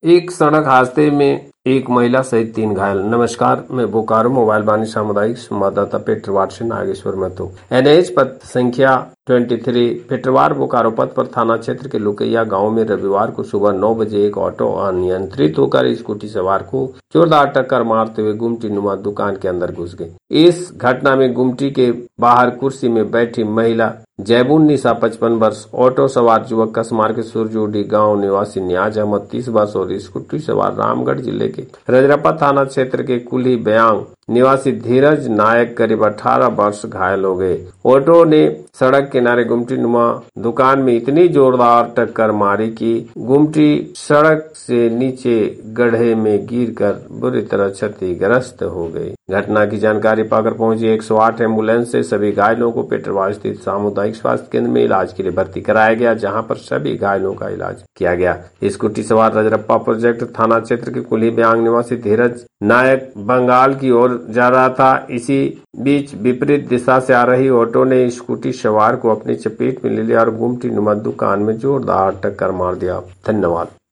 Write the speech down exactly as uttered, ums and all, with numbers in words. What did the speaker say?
एक सड़क हादसे में एक महिला सहित तीन घायल। नमस्कार, मैं बोकारो मोबाइल वाणी सामुदायिक संवाददाता पेटरवार से नागेश्वर महतो। एनएच पथ संख्या तेईस पेटरवार बोकारो पथ पर थाना क्षेत्र के लुकैया गांव में रविवार को सुबह नौ बजे एक ऑटो अनियंत्रित होकर स्कूटी सवार को जोरदार टक्कर मारते हुए गुमटी नुमा दुकान के अंदर घुस गई। इस घटना में गुमटी के बाहर कुर्सी में बैठी महिला जैबुन निशा पचपन वर्ष, ऑटो सवार युवक कसमार के सुरजोडी गांव निवासी नियाज अहमद तीस वर्ष और स्कूटी सवार रामगढ़ जिले के रजरप्पा थाना क्षेत्र के कुली बयांग निवासी धीरज नायक करीब अठारह वर्ष घायल हो गए। ऑटो ने सड़क किनारे गुमटी नुमा दुकान में इतनी जोरदार टक्कर मारी कि गुमटी सड़क से नीचे गड्ढे में गिरकर बुरी तरह क्षतिग्रस्त हो गई। घटना की जानकारी पाकर पहुंची एक सौ आठ एम्बुलेंस से सभी घायलों को पेटरवार स्थित सामुदायिक स्वास्थ्य केंद्र में इलाज के लिए भर्ती कराया गया, जहां पर सभी घायलों का इलाज किया गया। स्कूटी सवार रजरप्पा प्रोजेक्ट थाना क्षेत्र के कुली बयांग निवासी धीरज नायक बंगाल की ओर जा रहा था। इसी बीच विपरीत दिशा से आ रही ऑटो ने स्कूटी सवार को अपनी चपेट में ले लिया और गुमटी नुमा दुकान में जोरदार टक्कर मार दिया। धन्यवाद।